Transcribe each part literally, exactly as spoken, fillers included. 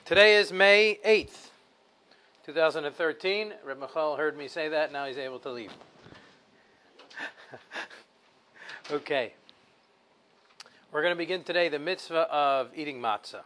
Today is May eighth, two thousand thirteen. Reb Michal heard me say that, now he's able to leave. Okay. We're going to begin today the mitzvah of eating matzah.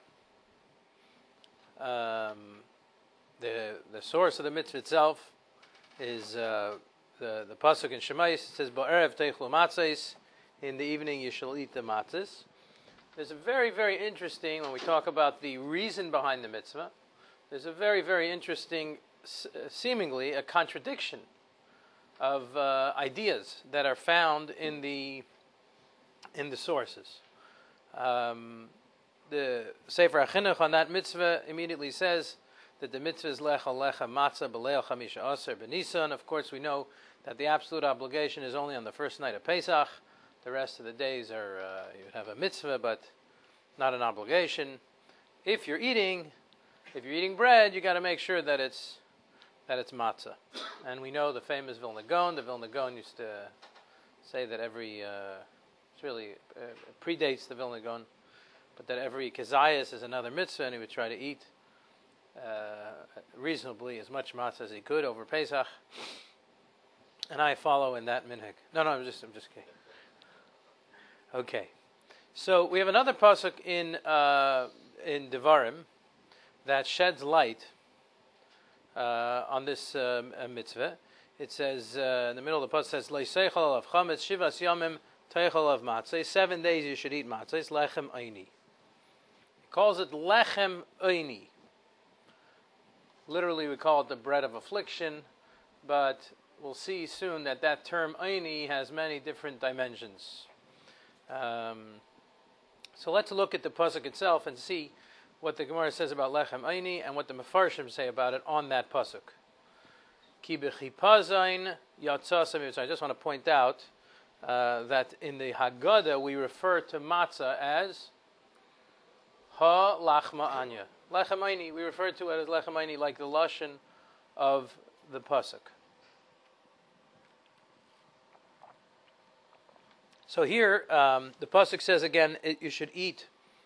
Um, the the source of the mitzvah itself is uh, the, the pasuk in Shemais. It says, Bo'erev teichlu matzahs, in the evening you shall eat the matzahs. There's a very, very interesting, when we talk about the reason behind the mitzvah, there's a very, very interesting, seemingly a contradiction of uh, ideas that are found in the in the sources. Um, the Sefer HaChinuch on that mitzvah immediately says that the mitzvah is lechal lecha matzah b'leil chamisha aser b'nisan. Of course, we know that the absolute obligation is only on the first night of Pesach. The rest of the days are, uh, you have a mitzvah, but not an obligation. If you're eating, if you're eating bread, you got to make sure that it's that it's matzah. And we know the famous Vilna Gaon. The Vilna Gaon used to say that every, uh, it's really uh, predates the Vilna Gaon, but that every kezayis is another mitzvah, and he would try to eat uh, reasonably as much matzah as he could over Pesach. And I follow in that minhag. No, no, I'm just, I'm just kidding. Okay, so we have another pasuk in uh, in Devarim that sheds light uh, on this um, uh, mitzvah. It says uh, in the middle of the pasuk says Leiseichel of chametz shivas yamim teichel of matzah. Seven days you should eat matzah. It's lechem oini. He calls it lechem oini. Literally, we call it the bread of affliction, but we'll see soon that that term oini has many different dimensions. Um, so let's look at the pasuk itself and see what the Gemara says about lechem oini and what the Mefarshim say about it on that pasuk. Ki b'chipazayin yatzas mitzrayim. I just want to point out uh, that in the Haggadah we refer to matzah as ha lachma anya. Lechem oini, we refer to it as lechem oini like the lashon of the pasuk. So here, um, the pasuk says again, it, you should eat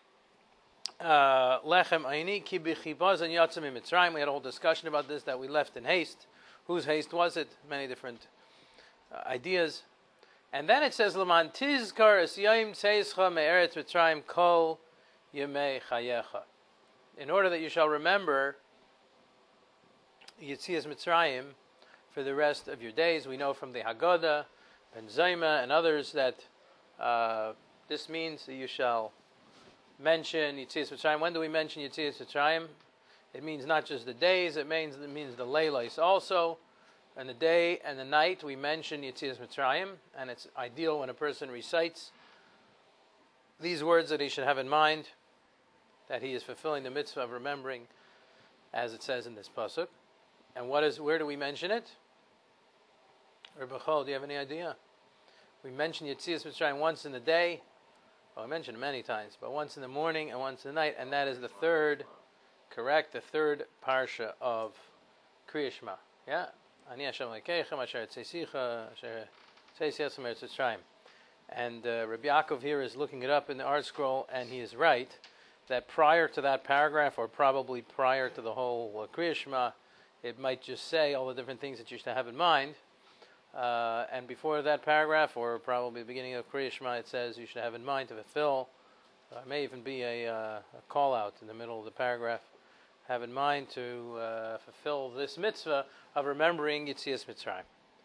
lechem oini ki b'chipazon yatzim mitzrayim. We had a whole discussion about this that we left in haste. Whose haste was it? Many different uh, ideas. And then it says, L'man tizkar es yom tzeischa me'eretz mitzrayim kol yemei chayecha. In order that you shall remember Yetzias Mitzrayim for the rest of your days. We know from the Haggadah, Ben Zayma, and others that Uh, this means that you shall mention Yetzias Mitzrayim. When do we mention Yetzias Mitzrayim? It means not just the days, it means it means the Leilos also. And the day and the night we mention Yetzias Mitzrayim, and it's ideal when a person recites these words that he should have in mind, that he is fulfilling the mitzvah of remembering, as it says in this pasuk. And what is? Where do we mention it? Rebbe Chol, do you have any idea? We mention Yetzias Mitzrayim once in the day. Well, I mentioned it many times, but once in the morning and once in the night, and that is the third, correct, the third parsha of Kriya Shema. Yeah? Ani Hashem Elokeichem asher tzesicha asher tzesias eretz Mitzrayim. And uh, Rabbi Yaakov here is looking it up in the Art Scroll, and he is right that prior to that paragraph, or probably prior to the whole uh, Kriya Shema, it might just say all the different things that you should have in mind. Uh, and before that paragraph, or probably the beginning of Kriya Shema, it says you should have in mind to fulfill. There uh, may even be a, uh, a call out in the middle of the paragraph. Have in mind to uh, fulfill this mitzvah of remembering Yetzias Mitzrayim.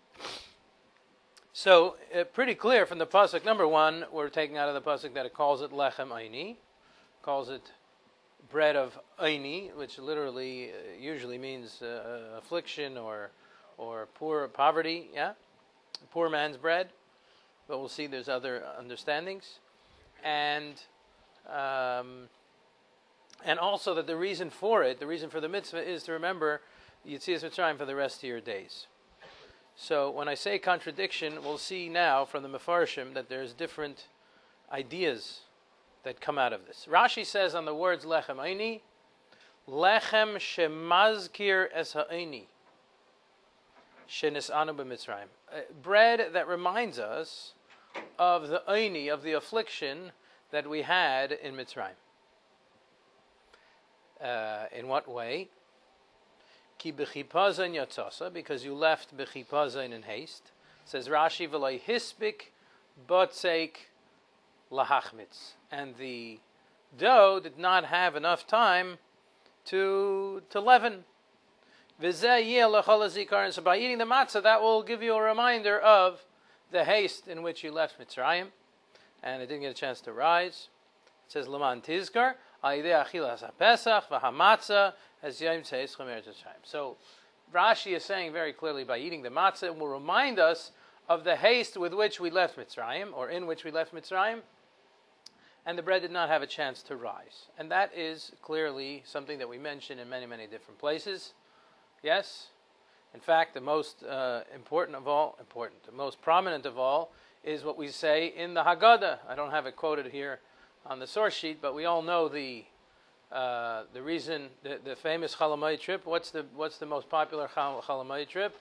So, uh, pretty clear from the pasuk. Number one, we're taking out of the pasuk that it calls it lechem oini, calls it bread of oini, which literally uh, usually means uh, affliction or. or poor poverty, yeah, poor man's bread, but we'll see there's other understandings, and um, and also that the reason for it, the reason for the mitzvah, is to remember Yetzias Mitzrayim for the rest of your days. So when I say contradiction, we'll see now from the Mefarshim that there's different ideas that come out of this. Rashi says on the words lechem oini, lechem shemazkir es ha'oini. Shenis anu b'Mitzrayim, bread that reminds us of the oini, of the affliction that we had in Mitzrayim. Uh, in what way? Ki b'chipazon yatzasa, because you left b'chipazon in haste. Says Rashi, v'loi hispik botzeik lahachmitz. And the dough did not have enough time to to leaven. V'zeh yeh l'chol hazikaron. So by eating the matzah, that will give you a reminder of the haste in which you left Mitzrayim, and it didn't get a chance to rise. It says Laman Tizkar, Aideh Achilas HaPesach v'Hamatzah as Yom Tzeis Chomer Tzayim. So Rashi is saying very clearly, by eating the matzah, it will remind us of the haste with which we left Mitzrayim, or in which we left Mitzrayim, and the bread did not have a chance to rise. And that is clearly something that we mention in many, many different places. Yes? In fact, the most uh, important of all, important, the most prominent of all, is what we say in the Haggadah. I don't have it quoted here on the source sheet, but we all know the uh, the reason, the, the famous Chol Hamoed trip. What's the what's the most popular Chol Hamoed trip?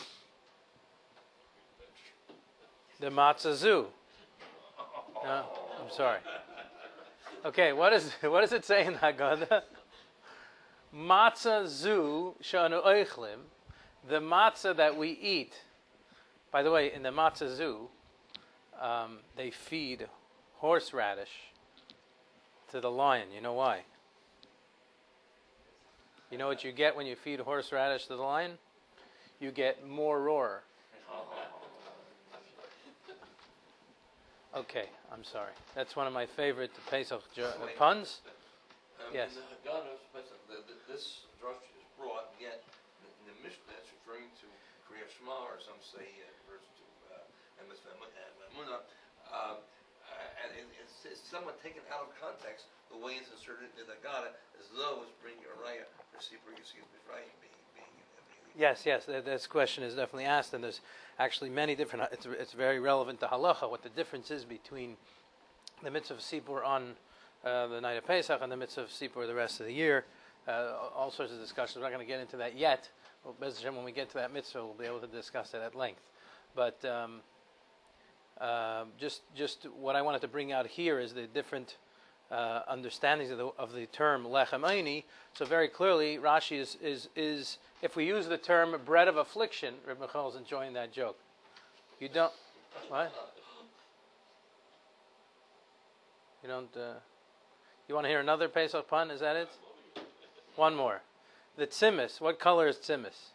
The Matzah Zoo. No, I'm sorry. Okay, what is what does it say in the Haggadah? Matzah Zoo shanu oichlim. The matzah that we eat, by the way, in the matzah zoo, um, they feed horseradish to the lion. You know why? You know what you get when you feed horseradish to the lion? You get more roar. Okay, I'm sorry. That's one of my favorite Pesach jo- uh, puns. Um, Yes. In the Haggadah, this drush is brought, yet in the Mishnah it's referring to Kriyat Shema, or some say it refers to Emes V'Emunah, um, and it, it's, it's somewhat taken out of context the way it's inserted in the Haggadah, as though it's bringing a raya for Sipur Yisrael Mitzrayim being being. Yes, yes, th- this question is definitely asked, and there's actually many different. It's it's very relevant to halacha what the difference is between the mitzvah of Sipur on uh, the night of Pesach and the mitzvah of Sipur the rest of the year. Uh, all sorts of discussions. We're not going to get into that yet. Well, Bez Hashem, when we get to that mitzvah, we'll be able to discuss it at length. But um, uh, just just what I wanted to bring out here is the different uh, understandings of the of the term lechem eini. So very clearly, Rashi is is is if we use the term bread of affliction, Reb Michael is enjoying that joke. You don't what? You don't. Uh, you want to hear another Pesach pun? Is that it? One more. The tzimis. What color is tzimis?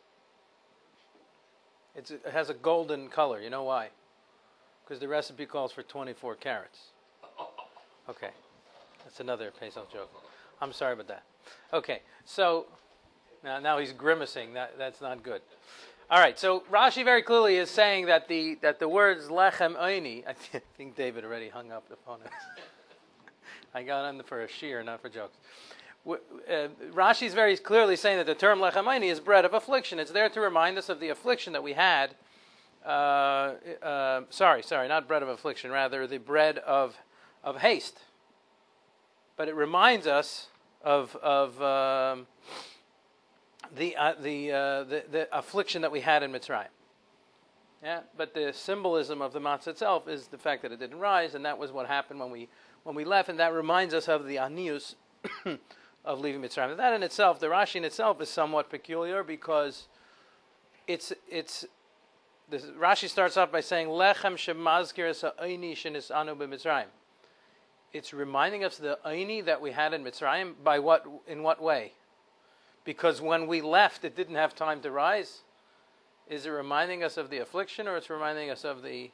It's, it has a golden color. You know why? Because the recipe calls for twenty-four carats. Okay. That's another Pesach joke. I'm sorry about that. Okay. So, now, now he's grimacing. That That's not good. All right. So, Rashi very clearly is saying that the that the words lechem eini, I th- think David already hung up the phone. I got on for a shear, not for jokes. Uh, Rashi is very clearly saying that the term lechem eini is bread of affliction. It's there to remind us of the affliction that we had. Uh, uh, sorry, sorry, not bread of affliction. Rather, the bread of of haste. But it reminds us of of um, the uh, the, uh, the the affliction that we had in Mitzrayim. Yeah, but the symbolism of the matzah itself is the fact that it didn't rise, and that was what happened when we when we left, and that reminds us of the anius of leaving Mitzrayim. And that in itself, the Rashi in itself, is somewhat peculiar because it's it's. The Rashi starts off by saying lechem shemazkir ha'ayni shenisanu b'Mitzrayim. It's reminding us of the ayni that we had in Mitzrayim. By what? In what way? Because when we left, it didn't have time to rise. Is it reminding us of the affliction, or it's reminding us of the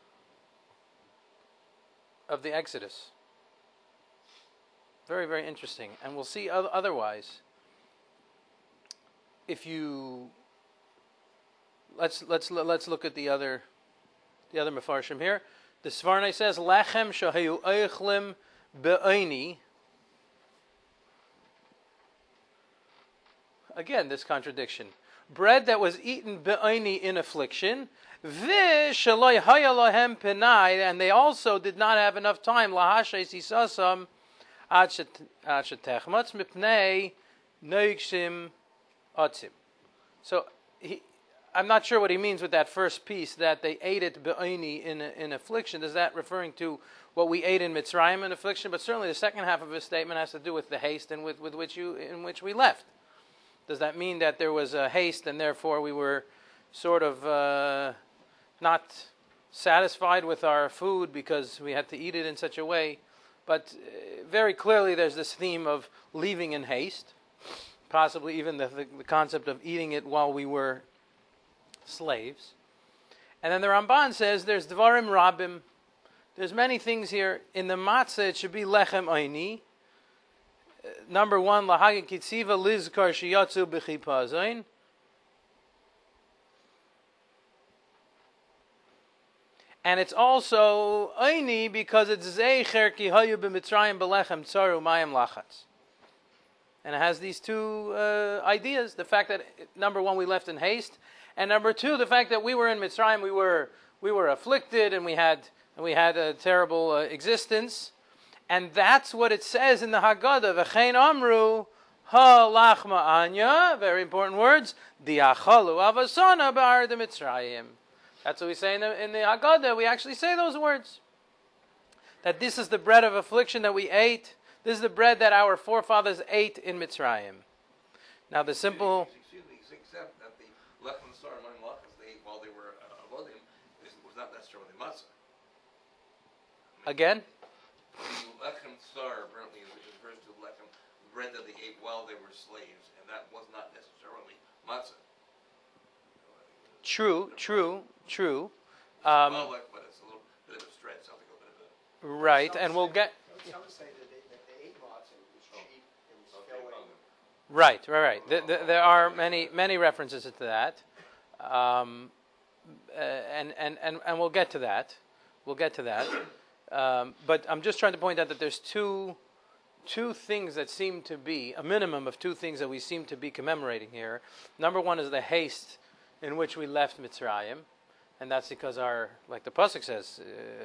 of the Exodus? Very, very interesting, and we'll see otherwise. If you let's let's let's look at the other the other mefarshim here. The Svarnei says lechem shahayu eichlim be'eini. Again, this contradiction. Bread that was eaten be'eini in affliction, v'shaloi haya lahem penai, and they also did not have enough time lahashay sisasam ad shetechmatz mipnei neigshim atzim. So he, I'm not sure what he means with that first piece, that they ate it be'eini in in affliction. Is that referring to what we ate in Mitzrayim in affliction, but certainly the second half of his statement has to do with the haste and with, with which you in which we left. Does that mean that there was a haste and therefore we were sort of uh, not satisfied with our food because we had to eat it in such a way? But uh, very clearly there's this theme of leaving in haste, possibly even the, the, the concept of eating it while we were slaves. And then the Ramban says there's Dvarim Rabim. There's many things here. In the matzah, it should be lechem oini. Uh, number one, lahagin kitziva lizkar sheyatzu b'chipazayin. And it's also oini because it's zeicher ki hayu b'mitzrayim b'lechem tzaru mayim lachatz. And it has these two uh, ideas. The fact that, number one, we left in haste. And number two, the fact that we were in Mitzrayim, we were we were afflicted and we had... And we had a terrible uh, existence. And that's what it says in the Haggadah. V'chein amru ha lachma anya. Very important words. Diachalu avasana ba'ar de Mitzrayim. That's what we say in the, in the Haggadah. We actually say those words. That this is the bread of affliction that we ate. This is the bread that our forefathers ate in Mitzrayim. Now the simple... Excuse me, except that the lechem sar and lachas they ate while they were uh, avodim was not necessarily matzah. Again? Lechem tsar apparently refers to lechem, bread that they ate while they were slaves, and that was not necessarily matzah. True, true, true. Um, well, like, but it's a little bit of a stretch. Sounds like a bit of a... Right, and we'll get... Some say that they, that they ate matzah, it was cheap, it was Okay, filling. Right, right, right. The, the, there are many many references to that. Um, uh, and, and, and, and we'll get to that. We'll get to that. Um, but I'm just trying to point out that there's two two things that seem to be, a minimum of two things that we seem to be commemorating here. Number one is the haste in which we left Mitzrayim, and that's because our, like the Pasuk says,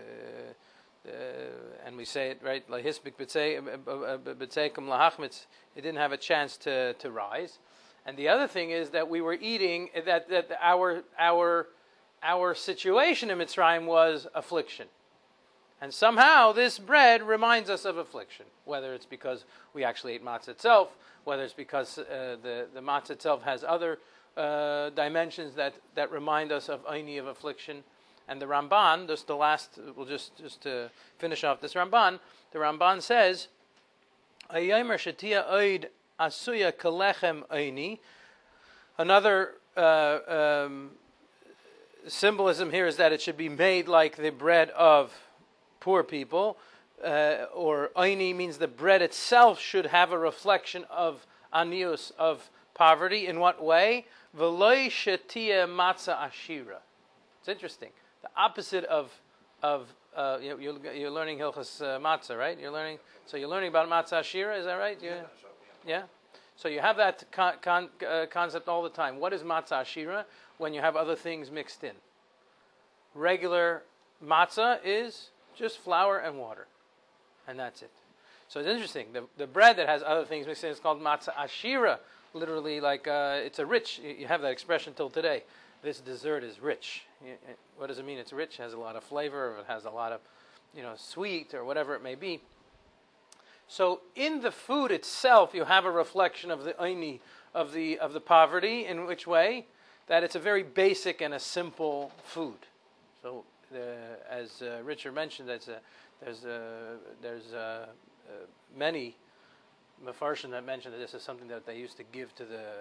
uh, uh, and we say it, right, Lahispik b'tzeikum lahachmitz, it didn't have a chance to, to rise. And the other thing is that we were eating, that, that our, our, our situation in Mitzrayim was affliction. And somehow this bread reminds us of affliction, whether it's because we actually ate matzah itself, whether it's because uh, the, the matzah itself has other uh, dimensions that, that remind us of aini, of affliction. And the Ramban, just the last, we'll just, just to finish off this Ramban, the Ramban says, Ayomer shetia oid asuya kalechem aini. Another uh, um, symbolism here is that it should be made like the bread of poor people, uh, or aini means the bread itself should have a reflection of anius, of poverty. In what way? V'loi shetia matzah ashira. It's interesting. The opposite of of uh, you, you're, you're learning Hilchas uh, matzah, right? You're learning. So you're learning about matzah ashira. Is that right? You, yeah. So you have that con, con, uh, concept all the time. What is matzah ashira? When you have other things mixed in. Regular matzah is just flour and water, and that's it. So it's interesting. The the bread that has other things mixed in is called matzah ashira. Literally, like uh, it's a rich. You have that expression till today. This dessert is rich. What does it mean? It's rich. It has a lot of flavor. Or it has a lot of, you know, sweet or whatever it may be. So in the food itself, you have a reflection of the aini, of the of the poverty. In which way? That it's a very basic and a simple food. So. Uh, as uh, Richard mentioned, that's a, there's a, there's a, uh, many Mefarshim that mentioned that this is something that they used to give to the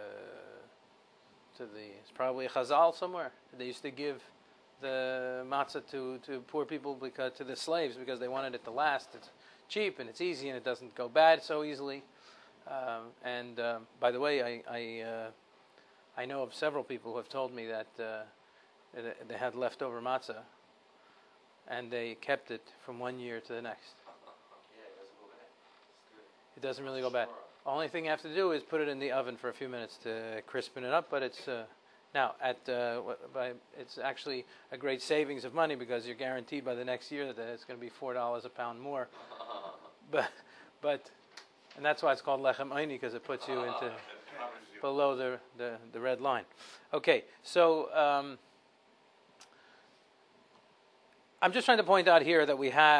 to the it's probably a Chazal somewhere. They used to give the matzah to, to poor people, because to the slaves, because they wanted it to last. It's cheap and it's easy and it doesn't go bad so easily. Um, and uh, by the way, I I, uh, I know of several people who have told me that uh, they had leftover matzah, and they kept it from one year to the next. Yeah, it doesn't go bad. It's good. It doesn't really go bad. Only thing you have to do is put it in the oven for a few minutes to crispen it up. But it's uh, now at uh, by, it's actually a great savings of money, because you're guaranteed by the next year that it's going to be four dollars a pound more. But but and that's why it's called lechem aini, because it puts you into below the, the, the red line. Okay, so. Um, I'm just trying to point out here that we have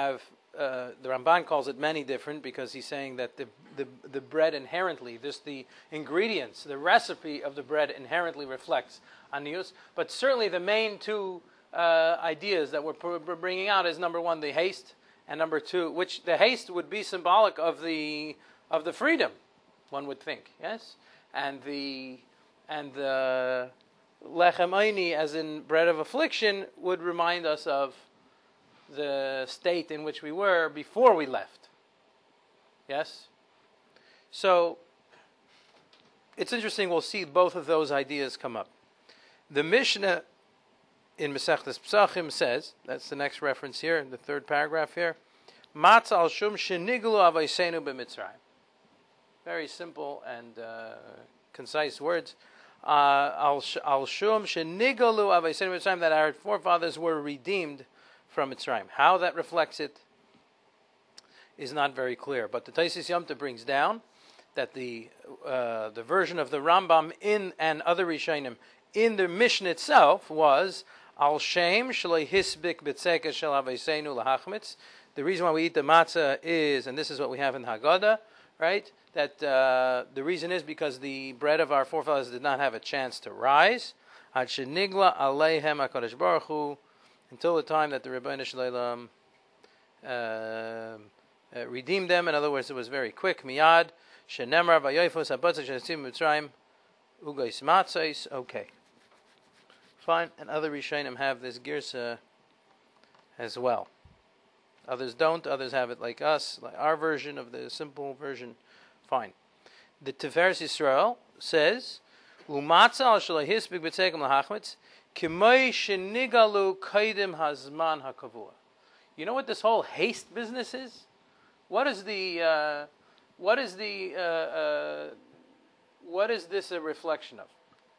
uh, the Ramban calls it many different because he's saying that the, the the bread inherently, this the ingredients, the recipe of the bread inherently reflects anius. But certainly the main two uh, ideas that we're, pr- we're bringing out is number one, the haste, and number two, which the haste would be symbolic of the of the freedom, one would think, yes, and the and the lechem oini, as in bread of affliction, would remind us of the state in which we were before we left. Yes? So, it's interesting, we'll see both of those ideas come up. The Mishnah in Masechtas Pesachim says, that's the next reference here, in the third paragraph here, Matzah al shum sheniglu avaisenu b'Mitzrayim. Very simple and uh, concise words. Al shum sheniglu avaisenu b'Mitzrayim, that our forefathers were redeemed from Mitzrayim. How that reflects it is not very clear. But the Taisis Yomta brings down that the uh, the version of the Rambam in and other Rishonim in the Mishnah itself was Al Shem Shalei Hisbik B'Tzeka Shel Aveisenu Lahachmitz. The reason why we eat the matzah is, and this is what we have in Haggadah, right? That uh, the reason is because the bread of our forefathers did not have a chance to rise. Ad Shenigla Aleihem HaKadosh Baruch Hu, until the time that the Rebbeinu Shalom uh, uh, redeemed them. In other words, it was very quick. Miyad, shenemar v'yoifos habatzah shenesim Mitzrayim ugais matzos. Okay, fine. And other Rishonim have this girsa as well. Others don't. Others have it like us, like our version of the simple version. Fine. The Tiferes Yisrael says, umatzah al shalei hisbik b'tzekim lahachmitz. You know what this whole haste business is? What is the uh, what is the uh, uh, what is this a reflection of?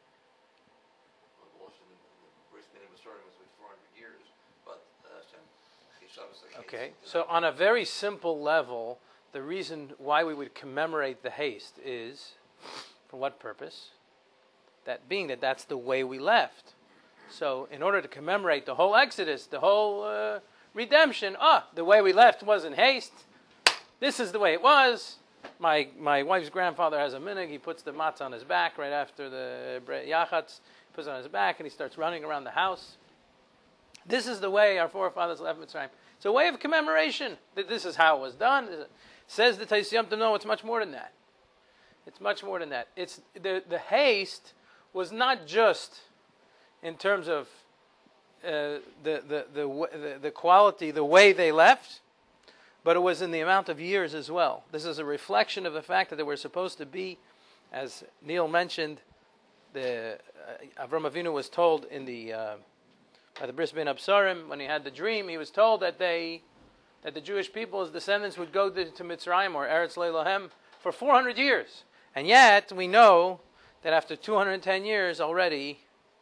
Okay, so on a very simple level, the reason why we would commemorate the haste is, for what purpose? That being that that's the way we left. So, in order to commemorate the whole Exodus, the whole uh, redemption, ah, the way we left was in haste. This is the way it was. My my wife's grandfather has a minhag. He puts the matzah on his back right after the yachatz. He puts it on his back and he starts running around the house. This is the way our forefathers left Mitzrayim. It's a way of commemoration. That this is how it was done. Says the Taisis Yomta, no, it's much more than that. It's much more than that. It's the the haste was not just in terms of uh, the, the, the, the, the quality, the way they left, but it was in the amount of years as well. This is a reflection of the fact that they were supposed to be, as Neil mentioned, the uh, Avram Avinu was told in the uh, by the Bris Ben Absarim, when he had the dream, he was told that they that the Jewish people's descendants would go to, to Mitzrayim or Eretz Leilahem for four hundred years. And yet, we know that after two hundred ten years already,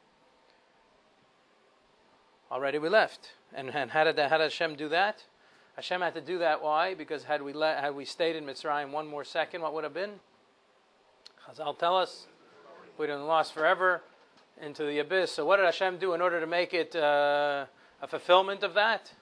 Already we left. And, and how, did that, how did Hashem do that? Hashem had to do that. Why? Because had we let, had we stayed in Mitzrayim one more second, what would have been? Chazal tell us, we'd have lost forever into the abyss. So what did Hashem do in order to make it uh, a fulfillment of that?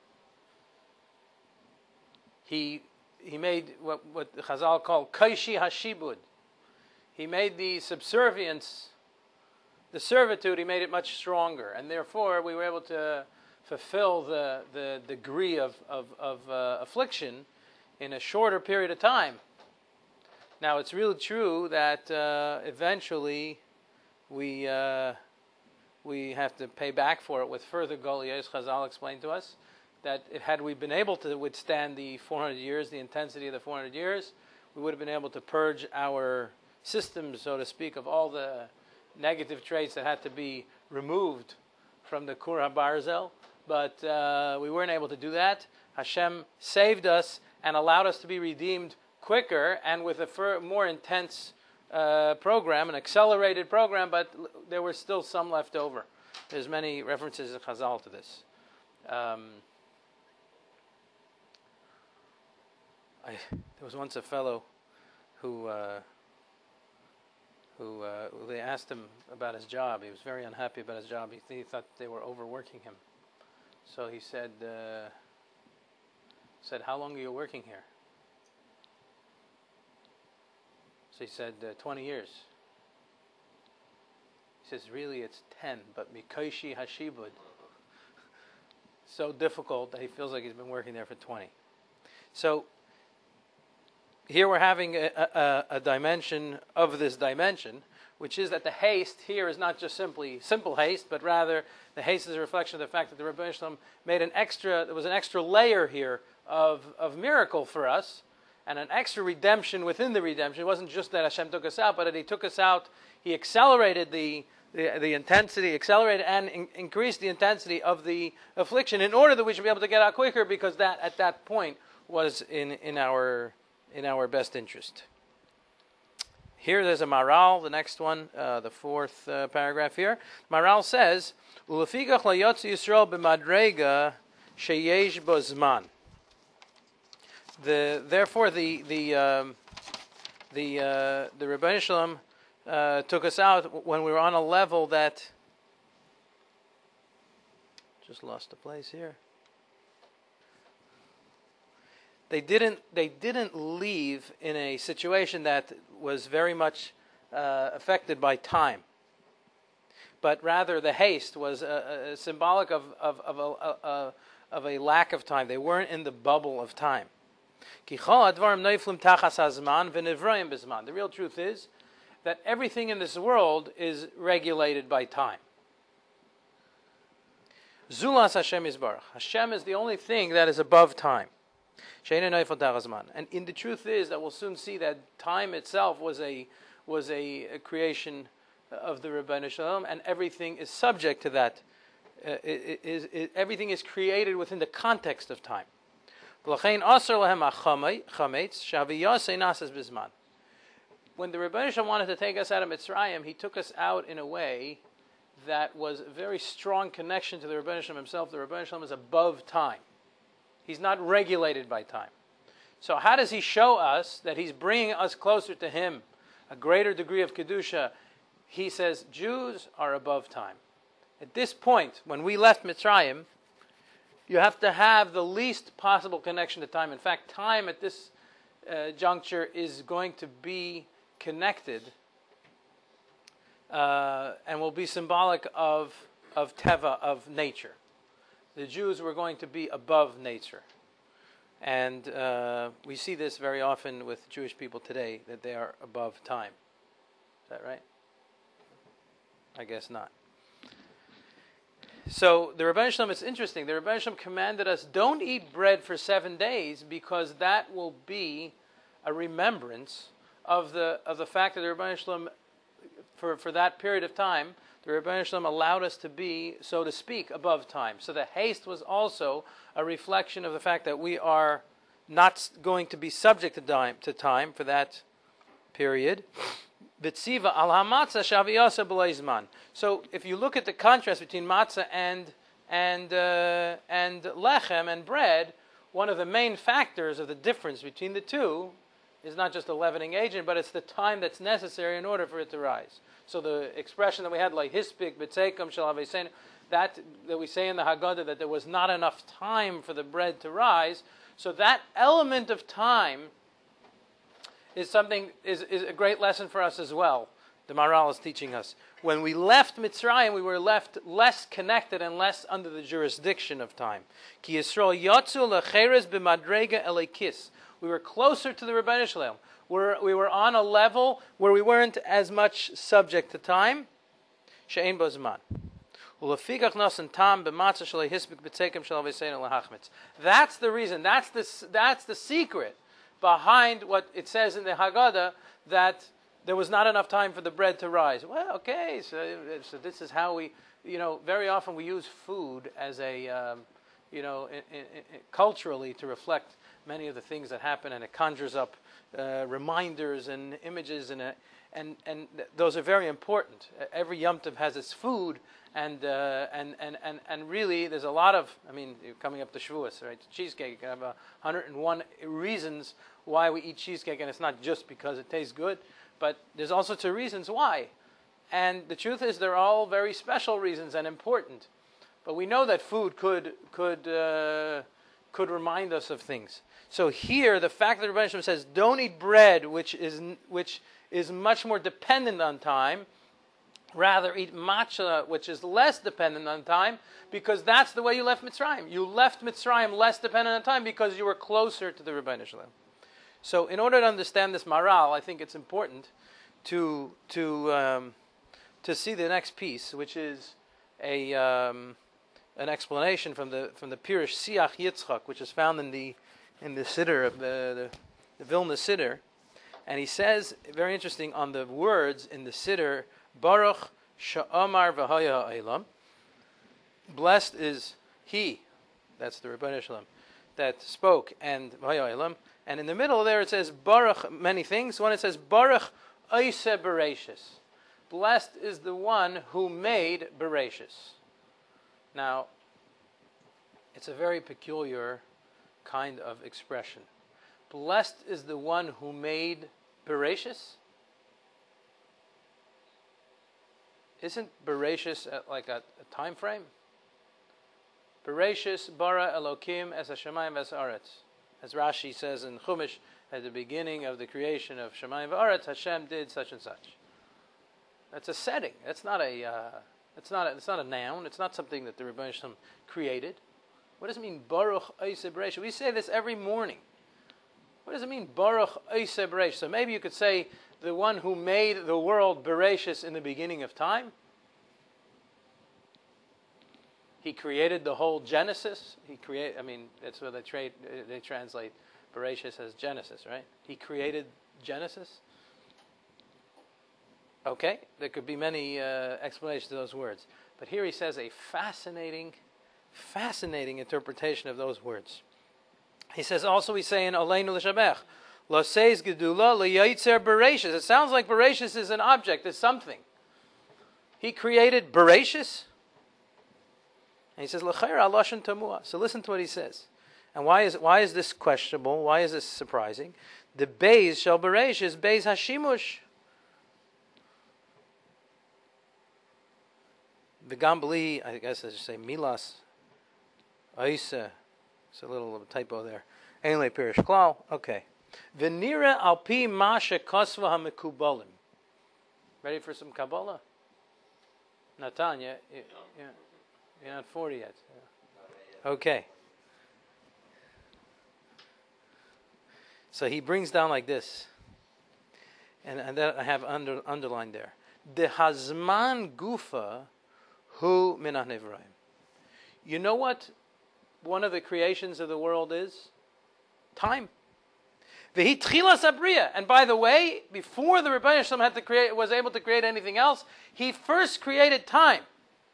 He he made what, what Chazal called Kaishi Hashibud. He made the subservience, the servitude, he made it much stronger. And therefore, we were able to fulfill the, the degree of, of, of uh, affliction in a shorter period of time. Now, it's really true that uh, eventually we uh, we have to pay back for it with further Goliyos. Chazal explained to us that if, had we been able to withstand the four hundred years, the intensity of the four hundred years, we would have been able to purge our system, so to speak, of all the negative traits that had to be removed from the Kur HaBarzel. But uh, we weren't able to do that. Hashem saved us and allowed us to be redeemed quicker and with a fur- more intense uh, program, an accelerated program, but l- there were still some left over. There's many references in Chazal to this. Um, I, there was once a fellow who uh, who uh, they asked him about his job. He was very unhappy about his job. He, he thought they were overworking him. So he said, uh, said, how long are you working here? So he said, uh, twenty years. He says, really, it's ten, but Mikoshi Hashibud. So difficult that he feels like he's been working there for twenty. So here we're having a, a, a dimension of this dimension, which is that the haste here is not just simply simple haste, but rather the haste is a reflection of the fact that the Rebbeinu Shalom made an extra, there was an extra layer here of, of miracle for us, and an extra redemption within the redemption. It wasn't just that Hashem took us out, but that He took us out, He accelerated the the, the intensity, accelerated and in, increased the intensity of the affliction in order that we should be able to get out quicker, because that at that point was in, in our in our best interest. Here there's a Maral, the next one, uh, the fourth uh, paragraph here. Maral says, "Ulefikach layotzi Yisrael b'madrega sheyesh bo zman." The therefore the the um, the uh, the Rebbeinu Shalom uh, took us out when we were on a level that just lost the place here. They didn't they didn't leave in a situation that was very much uh, affected by time, but rather the haste was uh, uh, symbolic of of of a, a, a of a lack of time. They weren't in the bubble of time. The real truth is that everything in this world is regulated by time. Zulas Hashem Yisbarach. Hashem is the only thing that is above time. And in the truth is that we'll soon see that time itself was a was a, a creation of the Rebbeinu Shalom, and everything is subject to that. Uh, it, it, it, it, everything is created within the context of time. When the Rebbeinu Shalom wanted to take us out of Mitzrayim, He took us out in a way that was a very strong connection to the Rebbeinu Shalom Himself. The Rebbeinu Shalom is above time. He's not regulated by time. So how does He show us that He's bringing us closer to Him, a greater degree of Kedusha? He says, Jews are above time. At this point, when we left Mitzrayim, you have to have the least possible connection to time. In fact, time at this uh, juncture is going to be connected uh, and will be symbolic of, of teva, of nature. The Jews were going to be above nature. And uh, we see this very often with Jewish people today, that they are above time. Is that right? I guess not. So the Rebbeinu Shalom, it's interesting. The Rebbeinu Shalom commanded us, don't eat bread for seven days, because that will be a remembrance of the of the fact that the Rebbeinu Shalom, for, for that period of time, the Rebbeinu Shalom allowed us to be, so to speak, above time. So the haste was also a reflection of the fact that we are not going to be subject to time, to time for that period. B'tziva al hamatzah shaviyasa b'leizman. So if you look at the contrast between matzah and and uh, and lechem and bread, one of the main factors of the difference between the two is not just the leavening agent, but it's the time that's necessary in order for it to rise. So the expression that we had, like hispik b'tzeikum shel haveseinu, that that we say in the Haggadah, that there was not enough time for the bread to rise. So that element of time is something is, is a great lesson for us as well. The Maral is teaching us. When we left Mitzrayim, we were left less connected and less under the jurisdiction of time. Ki Yisrael yotzu lecheres b'madrega elekis. We were closer to the Rebbeinu Shalom. We're, we were on a level where we weren't as much subject to time. She'ein bo zman. Ulefikach nosen tam b'matzah shalei hispik b'tzeikim shel haveseinu lahachmitz. That's the reason. That's the that's the secret behind what it says in the Haggadah, that there was not enough time for the bread to rise. Well, okay, so, so this is how we, you know, very often we use food as a, um, you know, in, in, in, culturally to reflect many of the things that happen, and it conjures up uh, reminders and images, and, uh, and, and th- those are very important. Every Yom Tov has its food, and, uh, and, and, and, and really there's a lot of, I mean, coming up to Shavuos, right, cheesecake, you can have one hundred and one reasons why we eat cheesecake, and it's not just because it tastes good, but there's all sorts of reasons why. And the truth is, they're all very special reasons and important. But we know that food could could uh, could remind us of things. So here, the fact that Rebbeinu Shalom says, don't eat bread, which is which is much more dependent on time, rather eat matcha, which is less dependent on time, because that's the way you left Mitzrayim. You left Mitzrayim less dependent on time because you were closer to the Rebbeinu Shalom. So in order to understand this moral, I think it's important to to um, to see the next piece, which is a um, an explanation from the from the Pirush Siach Yitzchak, which is found in the in the Siddur of the, the, the Vilna Siddur, and he says, very interesting, on the words in the Siddur, Baruch Sha'amar V'haya Ha'elam, blessed is he, that's the Rebbeinu Shalom, that spoke, and V'haya Ha'elam, and in the middle there it says Baruch, many things. One it says Baruch Oiseh Bereshis, blessed is the one who made Bereshis. Now, it's a very peculiar kind of expression. Blessed is the one who made Bereshis. Isn't Bereshis like a, a time frame? Bereshis bara Elokim es hashamayim es haaretz. As Rashi says in Chumash, at the beginning of the creation of Shamayim v'aretz, Hashem did such and such. That's a setting. That's not a. Uh, it's not. A, it's not a noun. It's not something that the Rebbeinu Shalom created. What does it mean, Baruch Oiseh Bereshis? We say this every morning. What does it mean, Baruch Oiseh Bereshis? So maybe you could say the one who made the world Bereshis in the beginning of time. He created the whole Genesis. He create. I mean, that's what they trade. They translate Bereshis as Genesis, right? He created Genesis. Okay, there could be many uh, explanations to those words, but here he says a fascinating. Fascinating interpretation of those words. He says also we say in Aleinu L'Shabech, Lo seis gedula le'yitzer Bereshis. It sounds like Bereshis is an object, is something. He created Bereshis. And he says L'chaira Lashon Tamua. So listen to what he says. And why is why is this questionable? Why is this surprising? The Beis shel Bereshis, Beis Hashimush. The Gambali, I guess I should say Milas. Oiseh, it's a little typo there. Einle Pirish Klal, okay. V'nira al pi ma shekosva hamekubalim. Ready for some Kabbalah? Natanya, you, you, you're not forty yet. Okay. So he brings down like this, and, and that I have under, underlined there. The hazman gufa hu minah nevraim. You know what one of the creations of the world is? Time. V'hi tchilas habriya. And by the way, before the Rebbeinu Shalom had to create, was able to create anything else, he first created time.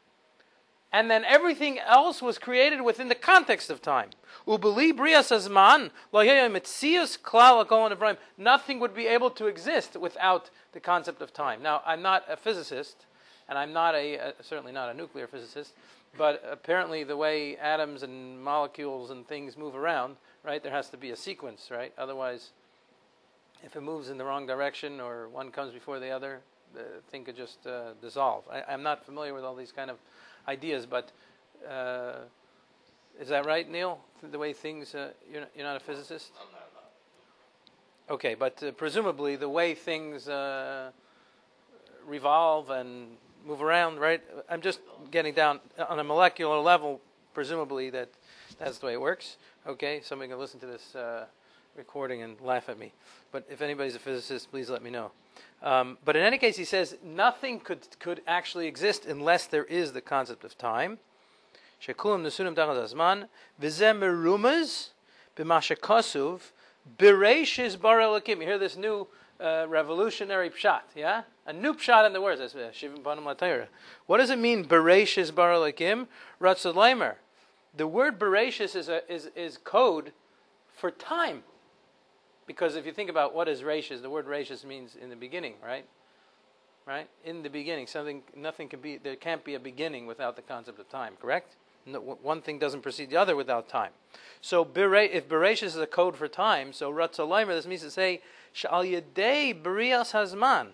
And then everything else was created within the context of time. Ubeli brias hazman lo yaya mitzius klal hakol nevraim. Nothing would be able to exist without the concept of time. Now, I'm not a physicist, and I'm not a, uh, certainly not a nuclear physicist, but apparently the way atoms and molecules and things move around, right, there has to be a sequence, right? Otherwise, if it moves in the wrong direction or one comes before the other, the thing could just uh, dissolve. I, I'm not familiar with all these kind of ideas, but uh, is that right, Neil? The way things, uh, you're, not, you're not a physicist? I'm not, not. Okay, but uh, presumably the way things uh, revolve and move around, right? I'm just getting down on a molecular level, presumably that that's the way it works. Okay, somebody can listen to this uh, recording and laugh at me. But if anybody's a physicist, please let me know. Um, but in any case, he says nothing could could actually exist unless there is the concept of time. Shekulim nesunim tachas hazman v'zeh merumaz b'ma shekasuv bereishis bara Elokim. You hear this new uh, revolutionary pshat, yeah? A new pshat in the words. That's Shivim Panim LaTorah. What does it mean, bereishis bara Elokim? Ratzad Leimer. The word bereishis is a, is is code for time. Because if you think about what is reishis, the word reishis means in the beginning, right? Right? In the beginning, something, nothing can be, there can't be a beginning without the concept of time, correct? No, one thing doesn't precede the other without time. So if bereishis is a code for time, so Ratzal Leimer, this means to say, Sh'al yedei b'rias hazman.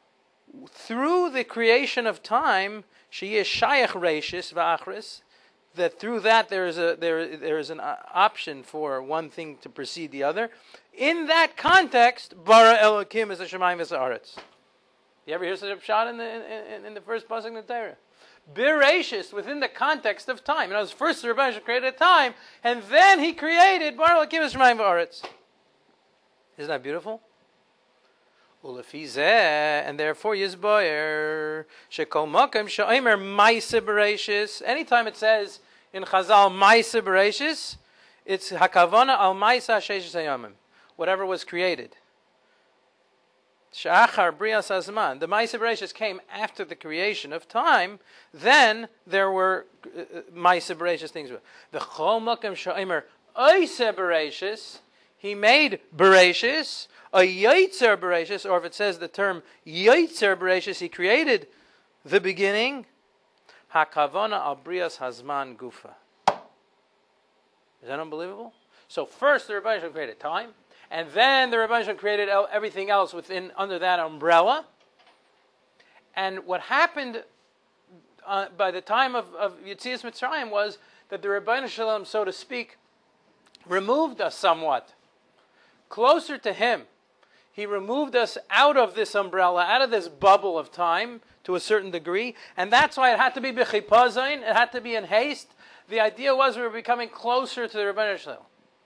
Through the creation of time, sheyesh shayach reishis v'achris, that through that there is a there there is an uh, option for one thing to precede the other. In that context, bara Elokim is a shemayim v'sa'aretz. You ever hear such a shot in the in, in the first pasuk in the Torah? Bereshis, within the context of time. You know, first the Rebbe created a time, and then he created bara Elokim is shemayim v'aretz. Isn't that beautiful? And therefore, Yizboyer, Shekol Mokem, Sha'omer, Maisa Bereshis. Anytime it says in Chazal, Maisa Bereshis, it's Hakavona al Maisa Sheshes Hayamim. Whatever was created. Sha'achar Brias Azman. The Maisa Bereshis came after the creation of time. Then there were uh, Maisa Bereshis things. The Chol Mokem, Sha'omer, Oisa Bereshis. He made Bereshis. A Yaitzer Bereshis, or if it says the term Yaitzer Bereshis, he created the beginning. Hakavona al Brias Hazman Gufa. Is that unbelievable? So first the Rebbeinu Shalom created time, and then the Rebbeinu Shalom created everything else within under that umbrella. And what happened uh, by the time of, of Yetzias Mitzrayim was that the Rebbeinu Shalom, so to speak, removed us somewhat closer to Him. He removed us out of this umbrella, out of this bubble of time to a certain degree, and that's why it had to be b'chipazayin, it had to be in haste. The idea was we were becoming closer to the Rebbeinu Shalom.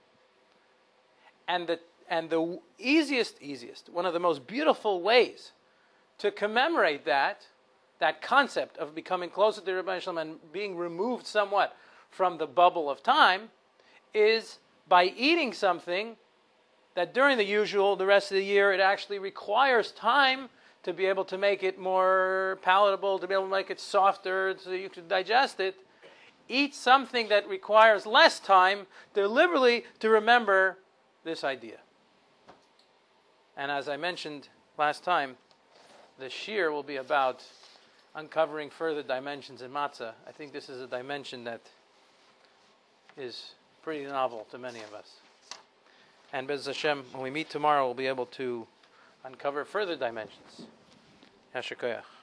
And the and the easiest, easiest, one of the most beautiful ways to commemorate that, that concept of becoming closer to the Rebbeinu Shalom and being removed somewhat from the bubble of time, is by eating something that during the usual, the rest of the year, it actually requires time to be able to make it more palatable, to be able to make it softer so you can digest it. Eat something that requires less time deliberately to remember this idea. And as I mentioned last time, the shir will be about uncovering further dimensions in matzah. I think this is a dimension that is pretty novel to many of us. And Bez Hashem, when we meet tomorrow, we'll be able to uncover further dimensions. Yasher koyach.